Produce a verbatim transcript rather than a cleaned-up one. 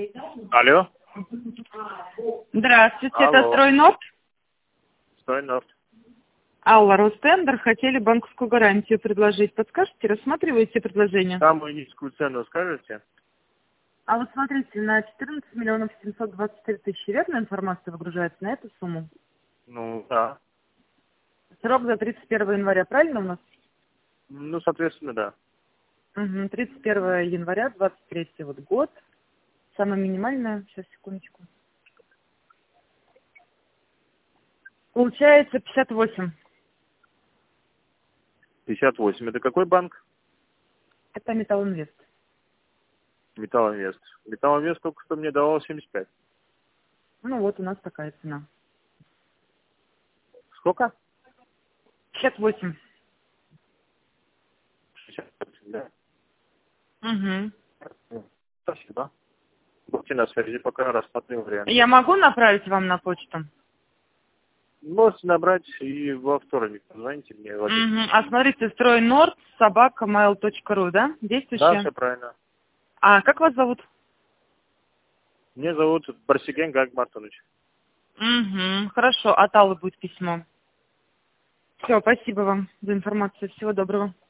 Алло. Здравствуйте, Алло. это Стройнорд. Стройнорд. Алла, Ростендер, хотели банковскую гарантию предложить. Подскажете, рассматриваете предложение? Самую низкую цену скажете? А вот смотрите, на четырнадцать миллионов семьсот двадцать три тысячи, верно информация выгружается на эту сумму? Ну, да. Срок до тридцать первого января, правильно у нас? Ну, соответственно, да. Угу, тридцать первого января, двадцать третий вот год. Самая минимальная, сейчас, секундочку. Получается пятьдесят восемь. пятьдесят восемь. Это какой банк? Это Металлинвест. Металлинвест. Металлинвест только что мне давал семьдесят пять. Ну вот у нас такая цена. Сколько? пятьдесят восемь. шестьдесят восемь, да. Угу. Спасибо. Будьте на связи, пока рассмотрим вариант. Я могу направить вам на почту? Можете набрать и во вторник. Позвоните мне. в один. Угу. А смотрите, Стройнорд, собака mail точка ру, да? Да, Действующая? все правильно. А как вас зовут? Меня зовут Барсиген Гаг Мартунович. Угу. Хорошо, от Аллы будет письмо. Все, спасибо вам за информацию. Всего доброго.